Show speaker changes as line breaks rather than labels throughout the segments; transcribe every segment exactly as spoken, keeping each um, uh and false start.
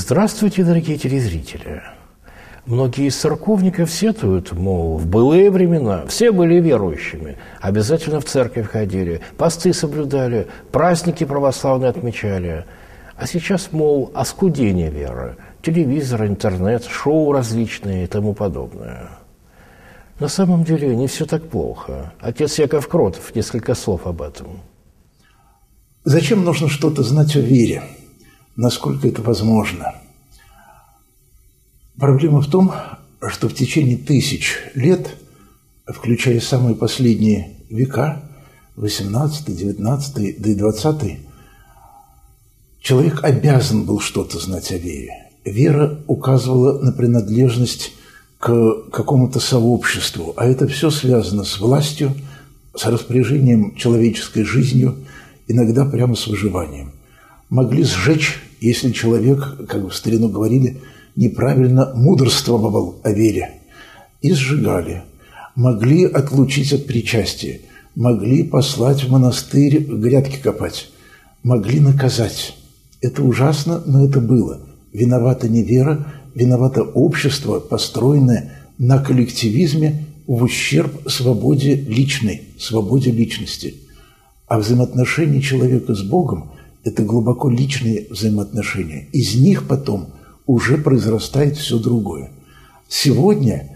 Здравствуйте, дорогие телезрители! Многие из церковников сетуют, мол, в былые времена все были верующими, обязательно в церковь ходили, посты соблюдали, праздники православные отмечали. А сейчас, мол, оскудение веры, телевизор, интернет, шоу различные и тому подобное. На самом деле не все так плохо. Отец Яков Кротов, несколько слов об этом.
Зачем нужно что-то знать о вере? Насколько это возможно? Проблема в том, что в течение тысяч лет, включая самые последние века, восемнадцатый, девятнадцатый, да и двадцатый, человек обязан был что-то знать о вере. Вера указывала на принадлежность к какому-то сообществу, а это все связано с властью, с распоряжением человеческой жизнью, иногда прямо с выживанием. Могли сжечь, если человек, как в старину говорили, неправильно мудрствовал о вере, и сжигали. Могли отлучить от причастия, могли послать в монастырь грядки копать, могли наказать. Это ужасно, но это было. Виновата не вера, виновато общество, построенное на коллективизме в ущерб свободе личной, свободе личности. А взаимоотношения человека с Богом – это глубоко личные взаимоотношения. Из них потом уже произрастает все другое. Сегодня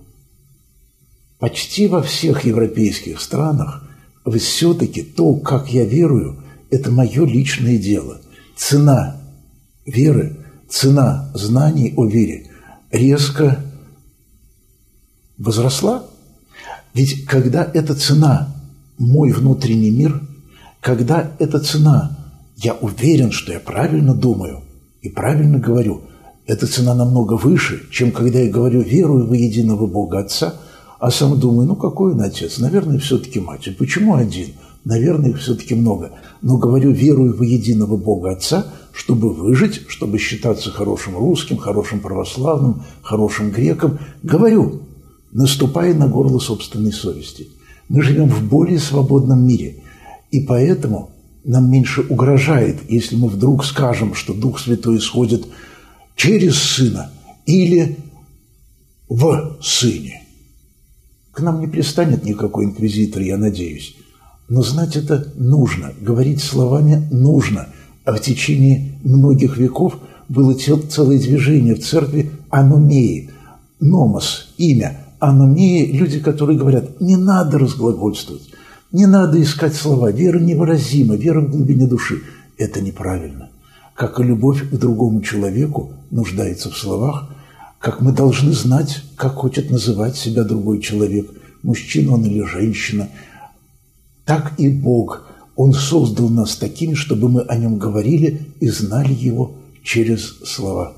почти во всех европейских странах все-таки то, как я верую, это мое личное дело. Цена веры, цена знаний о вере резко возросла. Ведь когда эта цена мой внутренний мир, когда эта цена, я уверен, что я правильно думаю и правильно говорю, эта цена намного выше, чем когда я говорю «верую во единого Бога Отца», а сам думаю, ну какой он отец? Наверное, все-таки мать. И почему один? Наверное, их все-таки много. Но говорю «верую во единого Бога Отца», чтобы выжить, чтобы считаться хорошим русским, хорошим православным, хорошим греком. Говорю, наступая на горло собственной совести. Мы живем в более свободном мире, и поэтому нам меньше угрожает, если мы вдруг скажем, что Дух Святой исходит через Сына или в Сыне. К нам не пристанет никакой инквизитор, я надеюсь. Но знать это нужно, говорить словами нужно. А в течение многих веков было целое движение в церкви аномеи. Номос, имя, аномеи, люди, которые говорят, не надо разглагольствовать, не надо искать слова, вера невыразима, вера в глубине души. Это неправильно. Как и любовь к другому человеку нуждается в словах, как мы должны знать, как хочет называть себя другой человек, мужчина он или женщина, так и Бог. Он создал нас такими, чтобы мы о нем говорили и знали его через слова.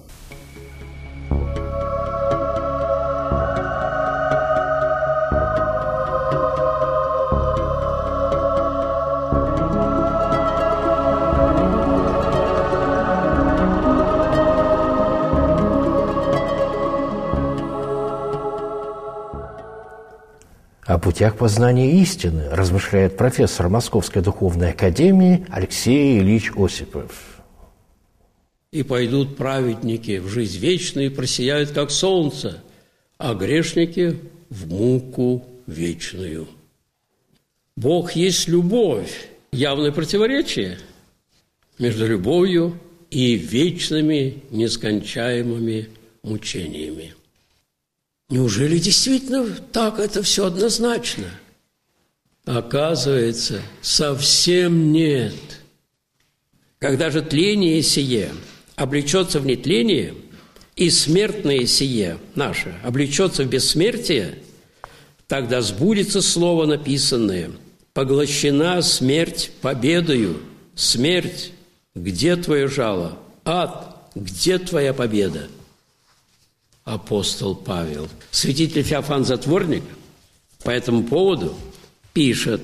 О путях познания истины размышляет профессор Московской духовной академии Алексей Ильич Осипов.
«И пойдут праведники в жизнь вечную, и просияют, как солнце, а грешники – в муку вечную». Бог есть любовь, явное противоречие между любовью и вечными нескончаемыми мучениями. Неужели действительно так это все однозначно? Оказывается, совсем нет. Когда же тление сие облечется в нетление, и смертное сие наше облечется в бессмертие, тогда сбудется слово написанное: «Поглощена смерть победою». Смерть, где твое жало? Ад, где твоя победа? Апостол Павел. Святитель Феофан Затворник по этому поводу пишет: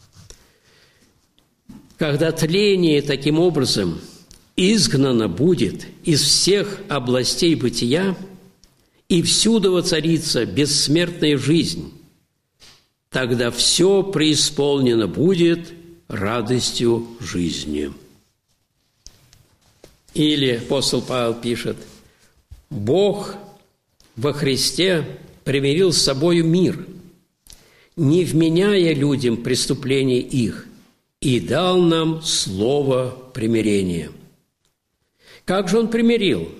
«Когда тление таким образом изгнано будет из всех областей бытия, и всюду воцарится бессмертная жизнь, тогда все преисполнено будет радостью жизни». Или апостол Павел пишет: «Бог во Христе примирил с собою мир, не вменяя людям преступлений их, и дал нам слово примирения». Как же Он примирил?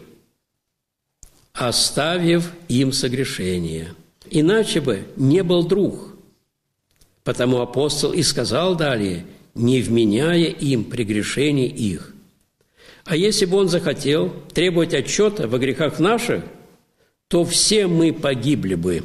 Оставив им согрешение. Иначе бы не был друг. Потому апостол и сказал далее: «не вменяя им прегрешений их». А если бы Он захотел требовать отчета во грехах наших, то все мы погибли бы.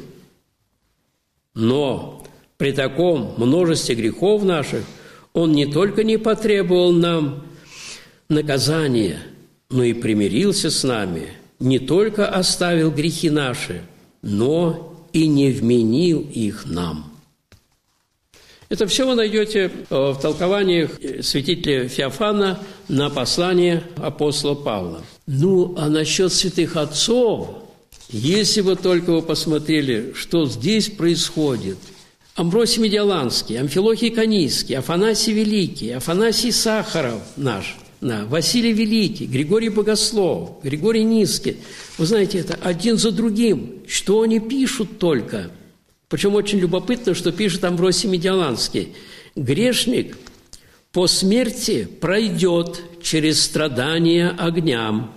Но при таком множестве грехов наших Он не только не потребовал нам наказания, но и примирился с нами, не только оставил грехи наши, но и не вменил их нам. Это все вы найдете в толкованиях святителя Феофана на послание апостола Павла. Ну, а насчет святых отцов, если бы только вы посмотрели, что здесь происходит. Амвросий Медиаланский, Амфилохий Канийский, Афанасий Великий, Афанасий Сахаров наш, на, Василий Великий, Григорий Богослов, Григорий Низкий. Вы знаете, это один за другим. Что они пишут только? Причем очень любопытно, что пишет Амвросий Медиаланский. «Грешник по смерти пройдет через страдания огням,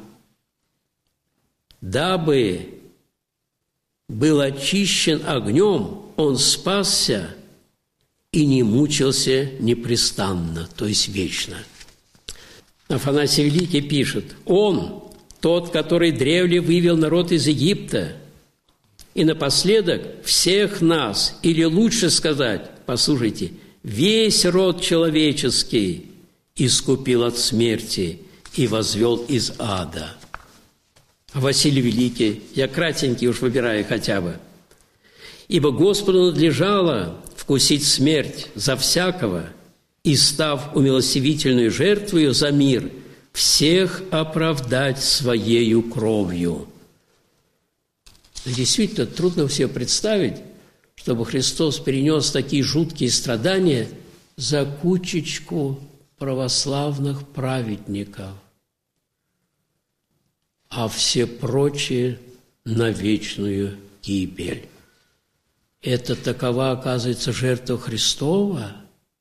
дабы был очищен огнем, он спасся и не мучился непрестанно», то есть вечно. Афанасий Великий пишет: «Он, тот, который древле вывел народ из Египта, и напоследок всех нас, или лучше сказать, послушайте, весь род человеческий искупил от смерти и возвел из ада». А Василий Великий, я кратенький уж выбираю хотя бы: «Ибо Господу надлежало вкусить смерть за всякого, и, став умилостивительную жертвою за мир, всех оправдать своею кровью». Действительно, трудно себе представить, чтобы Христос перенес такие жуткие страдания за кучечку православных праведников, а все прочие на вечную гибель. Это такова, оказывается, жертва Христова?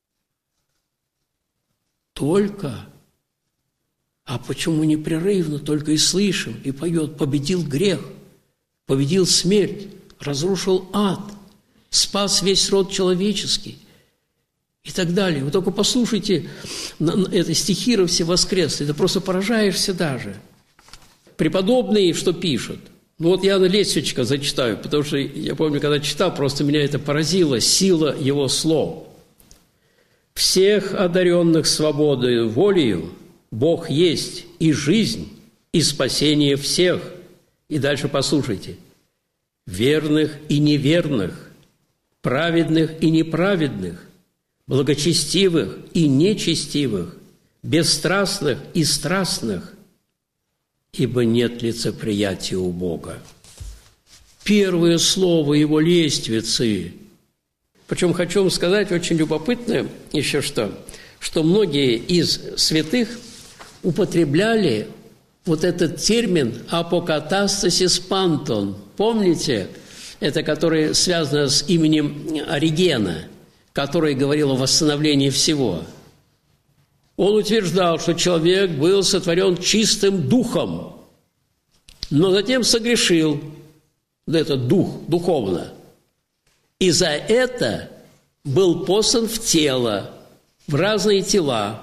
Только? А почему непрерывно только и слышим, и поет: «Победил грех, победил смерть, разрушил ад, спас весь род человеческий», и так далее. Вы только послушайте это стихиры все воскресные, это просто поражаешься даже. Преподобные что пишут? Ну вот я на Лесвичка зачитаю, потому что я помню, когда читал, просто меня это поразило, сила его слов. «Всех одаренных свободой волею Бог есть и жизнь, и спасение всех». И дальше послушайте: «верных и неверных, праведных и неправедных, благочестивых и нечестивых, бесстрастных и страстных, ибо нет лицеприятия у Бога». Первое слово его лествицы. Причем хочу вам сказать очень любопытное еще что, что многие из святых употребляли вот этот термин «апокатастасис пантон». Помните? Это который связано с именем Оригена, который говорил о восстановлении всего. Он утверждал, что человек был сотворен чистым духом, но затем согрешил, этот дух, духовно. И за это был послан в тело, в разные тела.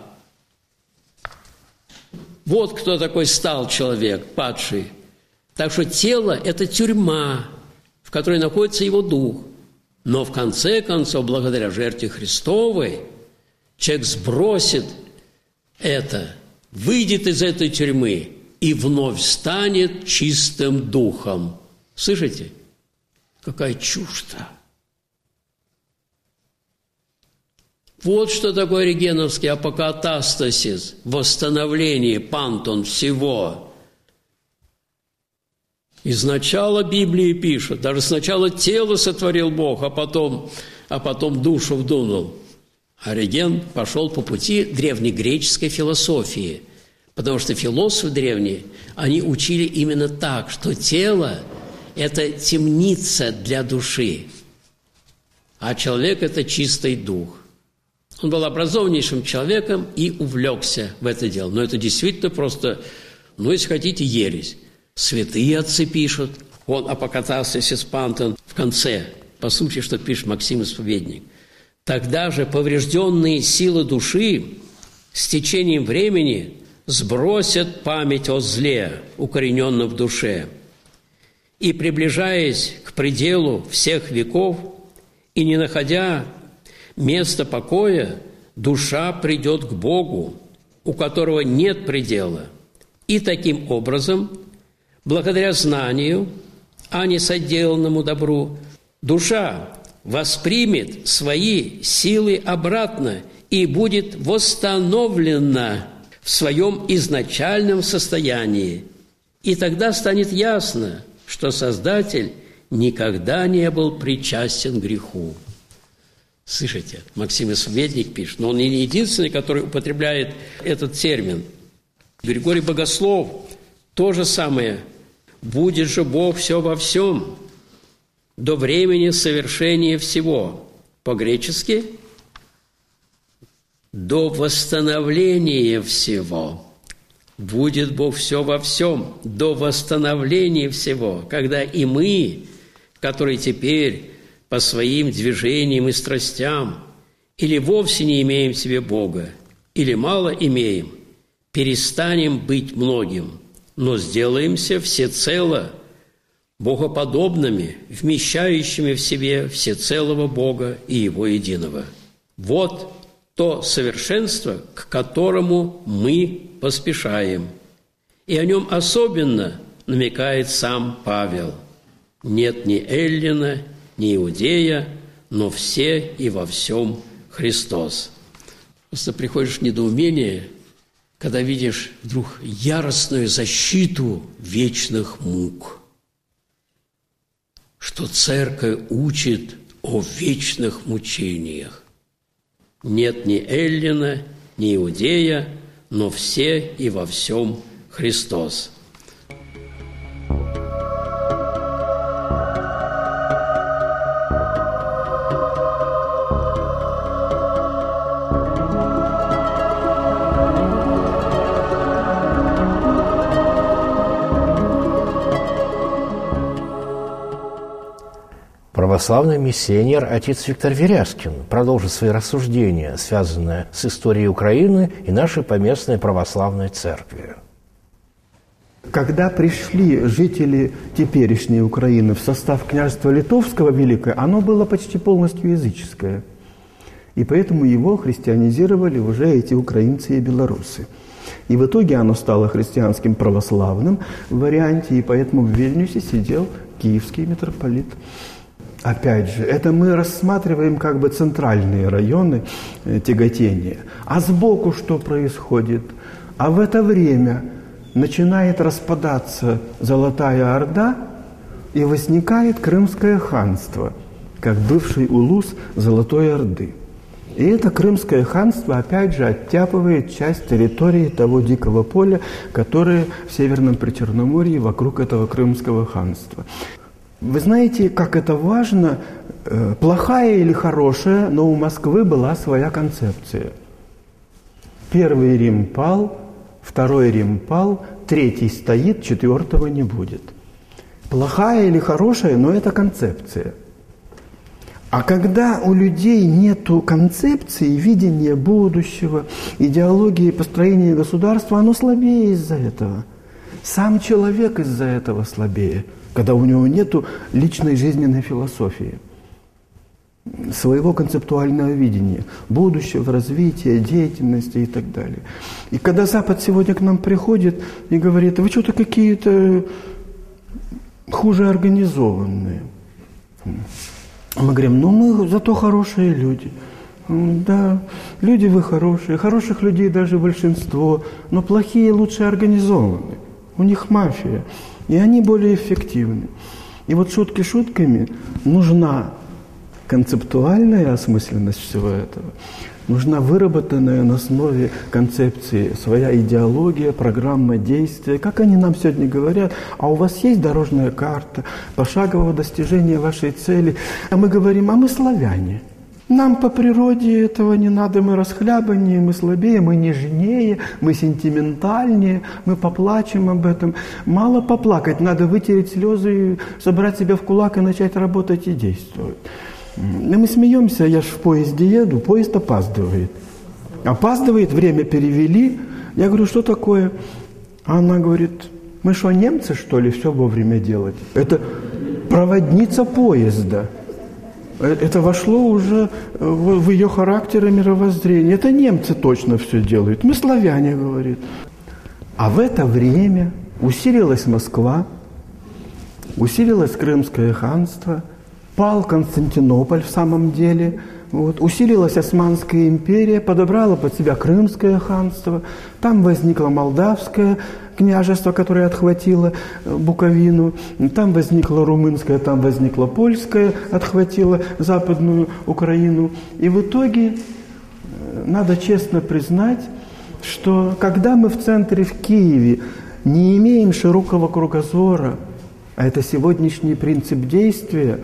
Вот кто такой стал человек, падший. Так что тело – это тюрьма, в которой находится его дух. Но в конце концов, благодаря жертве Христовой, человек сбросит это, выйдет из этой тюрьмы и вновь станет чистым духом. Слышите? Какая чушь-то! Вот что такое оригеновский апокатастасис, восстановление, пантон всего. Из начала Библии пишут, даже сначала тело сотворил Бог, а потом, а потом душу вдунул. Ориген пошел по пути древнегреческой философии, Потому что философы древние, они учили именно так, что тело – это темница для души, а человек – это чистый дух. Он был образованнейшим человеком и увлекся в это дело. Но это действительно просто, ну, если хотите, ересь. Святые отцы пишут, он апокатался Сеспантон в конце, по сути, что пишет Максим Исповедник. Тогда же поврежденные силы души с течением времени сбросят память о зле, укорененном в душе, и, приближаясь к пределу всех веков и не находя места покоя, душа придет к Богу, у которого нет предела, и таким образом, благодаря знанию, а не соделанному добру, душа воспримет свои силы обратно и будет восстановлена в своем изначальном состоянии. И тогда станет ясно, что Создатель никогда не был причастен к греху. Слышите, Максим Исповедник пишет, но он не единственный, который употребляет этот термин. Григорий Богослов то же самое. «Будет же Бог все во всем, до времени совершения всего». По-гречески «до восстановления всего». Будет Бог все во всем, до восстановления всего, когда и мы, которые теперь по своим движениям и страстям или вовсе не имеем в себе Бога, или мало имеем, перестанем быть многим, но сделаемся всецело богоподобными, вмещающими в себе всецелого Бога и Его единого. Вот то совершенство, к которому мы поспешаем. И о нем особенно намекает сам Павел. Нет ни эллина, ни иудея, но все и во всем Христос. Просто приходишь в недоумение, когда видишь вдруг яростную защиту вечных мук, что Церковь учит о вечных мучениях. Нет ни эллина, ни иудея, но все и во всем Христос.
Православный миссионер отец Виктор Веряскин продолжит свои рассуждения, связанные с историей Украины и нашей поместной православной церкви.
Когда пришли жители теперешней Украины в состав княжества Литовского Великое, оно было почти полностью языческое. И поэтому его христианизировали уже эти украинцы и белорусы. И в итоге оно стало христианским православным в варианте, и поэтому в Вильнюсе сидел киевский митрополит. Опять же, это мы рассматриваем как бы центральные районы тяготения. А сбоку что происходит? А в это время начинает распадаться Золотая Орда, и возникает Крымское ханство, как бывший улус Золотой Орды. И это Крымское ханство, опять же, оттяпывает часть территории того дикого поля, которое в Северном Причерноморье вокруг этого Крымского ханства. Вы знаете, как это важно, плохая или хорошая, но у Москвы была своя концепция. Первый Рим пал, второй Рим пал, третий стоит, четвертого не будет. Плохая или хорошая, но это концепция. А когда у людей нет концепции, видения будущего, идеологии построения государства, оно слабее из-за этого. Сам человек из-за этого слабее, когда у него нет личной жизненной философии, своего концептуального видения, будущего, развития, деятельности и так далее. И когда Запад сегодня к нам приходит и говорит: вы что-то какие-то хуже организованные. Мы говорим: ну мы зато хорошие люди. Да, люди вы хорошие, хороших людей даже большинство, но плохие лучше организованы. У них мафия, и они более эффективны. И вот шутки шутками, нужна концептуальная осмысленность всего этого, Нужна выработанная на основе концепции своя идеология, программа действия. Как они нам сегодня говорят, а у вас есть дорожная карта пошагового достижения вашей цели? А мы говорим, а мы славяне. Нам по природе этого не надо, мы расхлябаннее, мы слабее, мы нежнее, мы сентиментальнее, мы поплачем об этом. Мало поплакать, надо вытереть слезы, собрать себя в кулак и начать работать и действовать. И мы смеемся, я ж в поезде еду, поезд опаздывает. Опаздывает, время перевели. Я говорю, что такое? А она говорит, мы что, немцы, что ли, все вовремя делать? Это проводница поезда. Это вошло уже в ее характер и мировоззрение. Это немцы точно все делают. Мы славяне, говорит. А в это время усилилась Москва, усилилось Крымское ханство, пал Константинополь в самом деле, вот, усилилась Османская империя, подобрала под себя Крымское ханство, там возникло Молдавское княжество, которое отхватило Буковину, там возникло Румынское, там возникло Польское, отхватило Западную Украину. И в итоге надо честно признать, что когда мы в центре, в Киеве, не имеем широкого кругозора, а это сегодняшний принцип действия,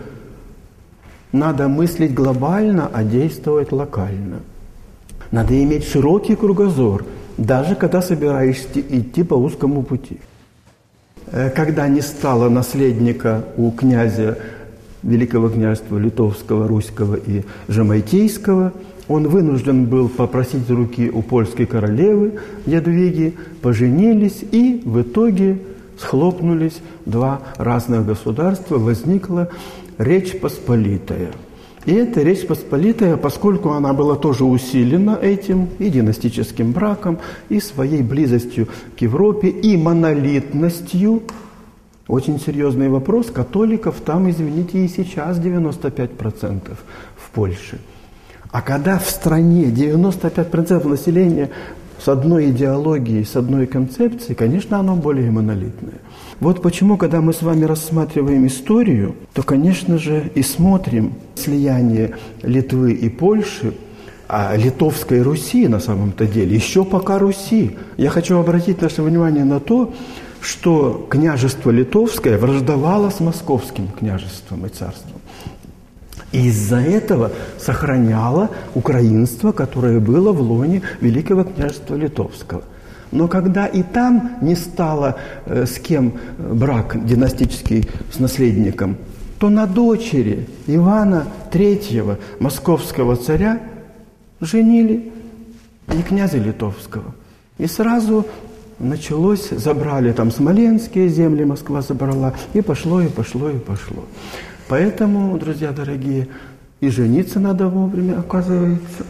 надо мыслить глобально, а действовать локально. Надо иметь широкий кругозор, даже когда собираешься идти по узкому пути. Когда не стало наследника у князя Великого княжества Литовского, Руського и Жемайтейского, он вынужден был попросить руки у польской королевы Ядвиги, поженились, и в итоге схлопнулись два разных государства, возникла Речь Посполитая. И эта Речь Посполитая, поскольку она была тоже усилена этим и династическим браком, и своей близостью к Европе, и монолитностью, очень серьезный вопрос, католиков там, извините, и сейчас девяносто пять процентов в Польше. А когда в стране девяносто пять процентов населения с одной идеологией, с одной концепцией, конечно, оно более монолитное. Вот почему, когда мы с вами рассматриваем историю, то, конечно же, и смотрим слияние Литвы и Польши, а Литовской Руси на самом-то деле, еще пока Руси. Я хочу обратить наше внимание на то, что княжество Литовское враждовало с Московским княжеством и царством. И из-за этого сохраняло украинство, которое было в лоне Великого княжества Литовского. Но когда и там не стало э, с кем брак династический с наследником, то на дочери Ивана Третьего, московского царя, женили и князя Литовского. И сразу началось, забрали там смоленские земли, Москва забрала, и пошло, и пошло, и пошло. Поэтому, друзья дорогие, и жениться надо вовремя, оказывается,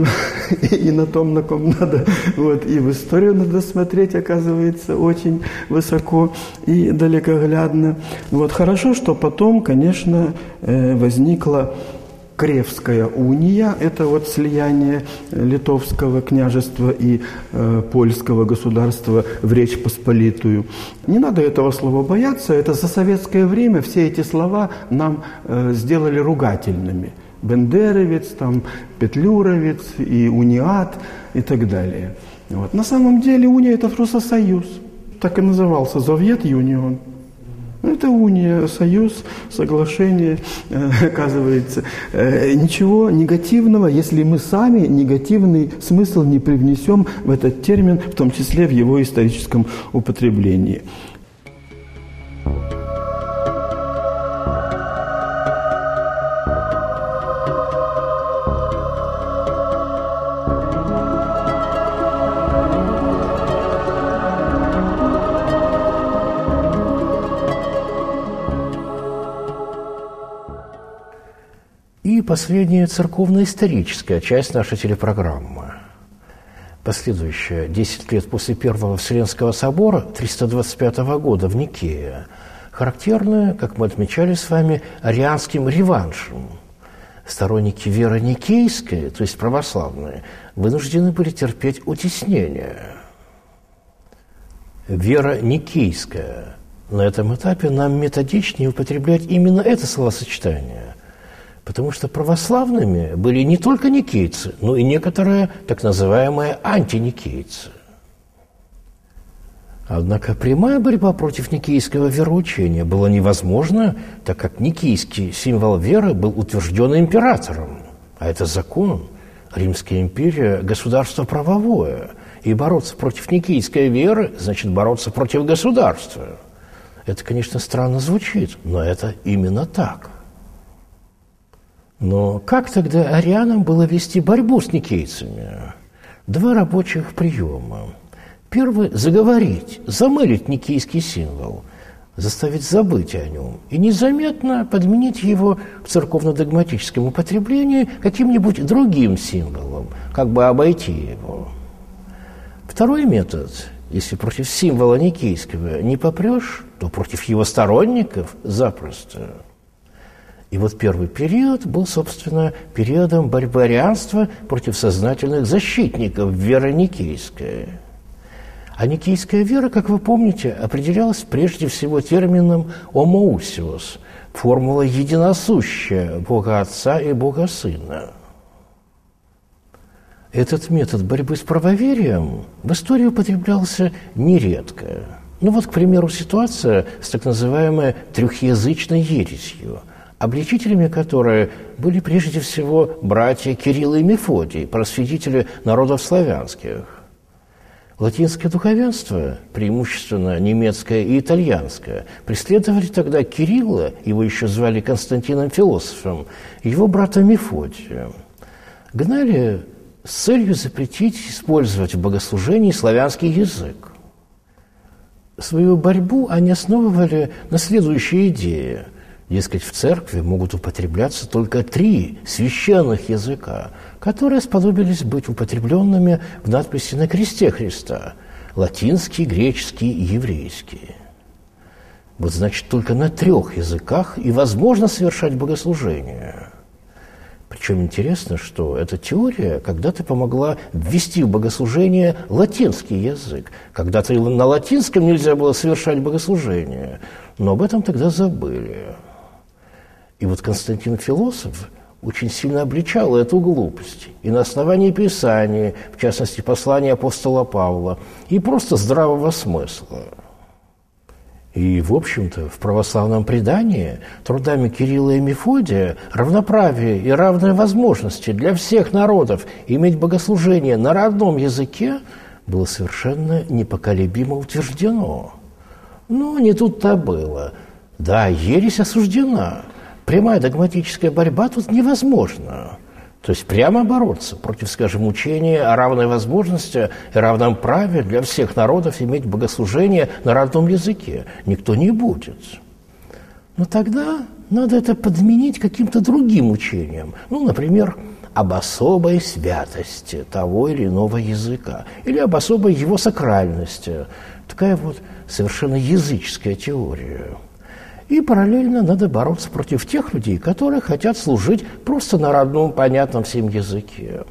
и на том, на ком надо, вот, и в историю надо смотреть, оказывается, очень высоко и далекоглядно. Вот, хорошо, что потом, конечно, возникла Кревская уния, это вот слияние Литовского княжества и э, польского государства в Речь Посполитую. Не надо этого слова бояться, это за советское время все эти слова нам э, сделали ругательными. Бендеровец, там, Петлюровец и униат и так далее. Вот. На самом деле уния – это просто союз. Так и назывался Совет-Юнион. Это уния, союз, соглашение, э, оказывается. Э, ничего негативного, если мы сами негативный смысл не привнесем в этот термин, в том числе в его историческом употреблении.
И последняя церковно-историческая часть нашей телепрограммы. Последующая десять лет после Первого Вселенского собора триста двадцать пятого года в Никее, характерная, как мы отмечали с вами, арианским реваншем. Сторонники веры никейской, то есть православные, вынуждены были терпеть утеснение. Вера никейская. На этом этапе нам методичнее употреблять именно это словосочетание, Потому что православными были не только никейцы, но и некоторые так называемые антиникейцы. Однако прямая борьба против никейского вероучения была невозможна, так как никейский символ веры был утвержден императором, а это закон. Римская империя – государство правовое, и бороться против никейской веры значит бороться против государства. Это, конечно, странно звучит, но это именно так. Но как тогда арианам было вести борьбу с никейцами? Два рабочих приема. Первый – заговорить, замылить никейский символ, заставить забыть о нем и незаметно подменить его в церковно-догматическом употреблении каким-нибудь другим символом, как бы обойти его. Второй метод – если против символа никейского не попрешь, то против его сторонников запросто. И вот первый период был, собственно, периодом борьбы арианства против сознательных защитников веры никейской. А никейская вера, как вы помните, определялась прежде всего термином «омоусиос» – формула единосущая Бога Отца и Бога Сына. Этот метод борьбы с правоверием в истории употреблялся нередко. Ну вот, к примеру, ситуация с так называемой трехязычной ересью, обличителями которой были прежде всего братья Кирилл и Мефодий, просветители народов славянских. Латинское духовенство, преимущественно немецкое и итальянское, преследовали тогда Кирилла, его еще звали Константином Философом, и его брата Мефодия. Гнали с целью запретить использовать в богослужении славянский язык. Свою борьбу они основывали на следующей идее. Дескать, в церкви могут употребляться только три священных языка, которые сподобились быть употребленными в надписи на кресте Христа – латинский, греческий и еврейский. Вот значит, только на трех языках и возможно совершать богослужение. Причем интересно, что эта теория когда-то помогла ввести в богослужение латинский язык. Когда-то на латинском нельзя было совершать богослужение, но об этом тогда забыли. И вот Константин Философ очень сильно обличал эту глупость. И на основании Писания, в частности, послания апостола Павла, и просто здравого смысла. И, в общем-то, в православном предании трудами Кирилла и Мефодия равноправие и равные возможности для всех народов иметь богослужение на родном языке было совершенно непоколебимо утверждено. Но не тут-то было. Да, ересь осуждена. Прямая догматическая борьба тут невозможна. То есть прямо бороться против, скажем, учения о равной возможности и равном праве для всех народов иметь богослужение на родном языке никто не будет. Но тогда надо это подменить каким-то другим учением. Ну, например, об особой святости того или иного языка или об особой его сакральности. Такая вот совершенно языческая теория. И параллельно надо бороться против тех людей, которые хотят служить просто на родном, понятном всем языке.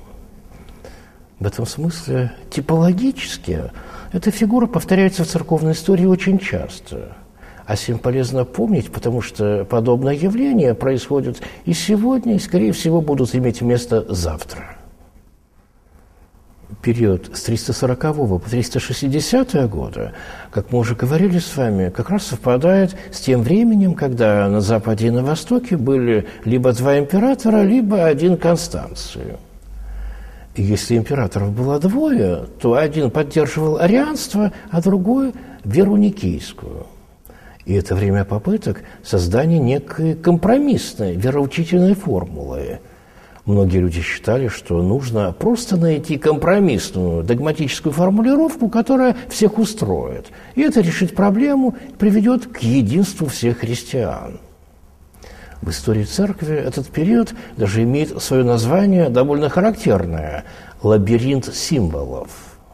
В этом смысле типологически эта фигура повторяется в церковной истории очень часто. А сим полезно помнить, потому что подобное явление происходит и сегодня, и, скорее всего, будут иметь место завтра. Период с триста сорокового по триста шестидесятый года, как мы уже говорили с вами, как раз совпадает с тем временем, когда на Западе и на Востоке были либо два императора, либо один Констанций. И если императоров было двое, то один поддерживал арианство, а другой – веру никейскую. И это время попыток создания некой компромиссной вероучительной формулы. Многие люди считали, что нужно просто найти компромиссную догматическую формулировку, которая всех устроит. И это решит проблему и приведет к единству всех христиан. В истории церкви этот период даже имеет свое название довольно характерное – лабиринт символов.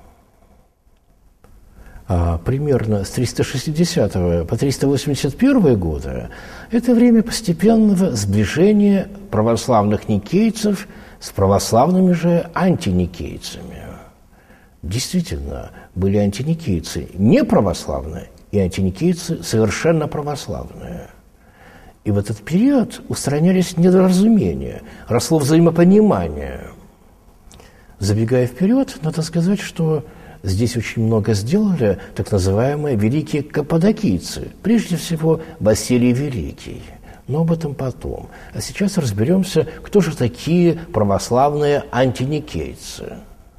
А примерно с триста шестидесятого по триста восемьдесят первый годы это время постепенного сближения православных никейцев с православными же антиникейцами. Действительно, были антиникейцы неправославные и антиникейцы совершенно православные. И в этот период устранялись недоразумения, росло взаимопонимание. Забегая вперед, надо сказать, что здесь очень много сделали так называемые великие каппадокийцы, прежде всего Василий Великий. Но об этом потом. А сейчас разберемся, кто же такие православные антиникейцы.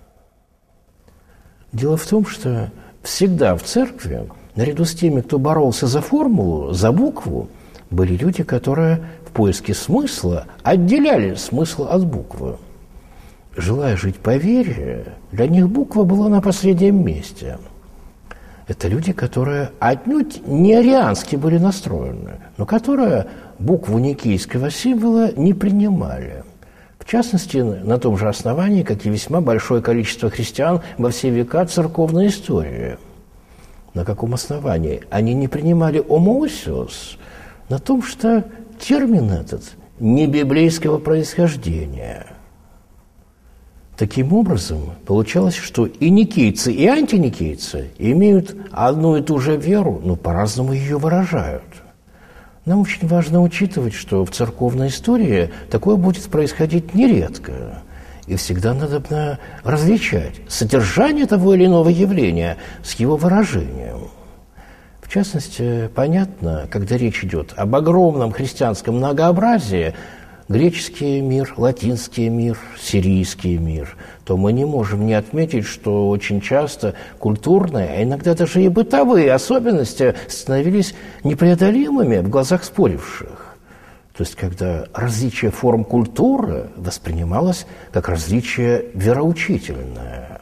Дело в том, что всегда в церкви, наряду с теми, кто боролся за формулу, за букву, были люди, которые в поиске смысла отделяли смысл от буквы. Желая жить по вере, для них буква была на последнем месте. Это люди, которые отнюдь не ариански были настроены, но которые букву никейского символа не принимали. В частности, на том же основании, как и весьма большое количество христиан во все века церковной истории. На каком основании? Они не принимали «омоусиос», на том, что термин этот не библейского происхождения. Таким образом, получалось, что и никейцы, и антиникейцы имеют одну и ту же веру, но по-разному ее выражают. Нам очень важно учитывать, что в церковной истории такое будет происходить нередко. И всегда надо различать содержание того или иного явления с его выражением. В частности, понятно, когда речь идет об огромном христианском многообразии, греческий мир, латинский мир, сирийский мир, то мы не можем не отметить, что очень часто культурные, а иногда даже и бытовые особенности становились непреодолимыми в глазах споривших. То есть, когда различие форм культуры воспринималось как различие вероучительное.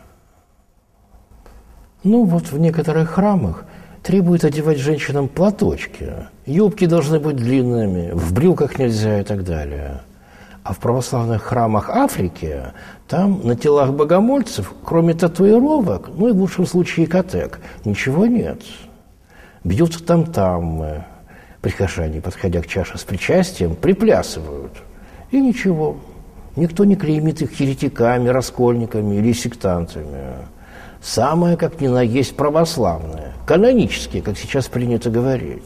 Ну вот в некоторых храмах требуют одевать женщинам платочки, юбки должны быть длинными, в брюках нельзя и так далее. А в православных храмах Африки, там на телах богомольцев, кроме татуировок, ну и в лучшем случае катек, ничего нет. Бьют там-тамы, прихожане, подходя к чаше с причастием, приплясывают. И ничего, никто не клеймит их еретиками, раскольниками или сектантами. Самое, как ни на есть, православное, канонические, как сейчас принято говорить.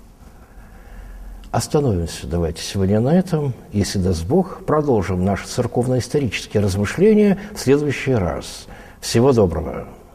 Остановимся давайте сегодня на этом. Если даст Бог, продолжим наши церковно-исторические размышления в следующий раз. Всего доброго.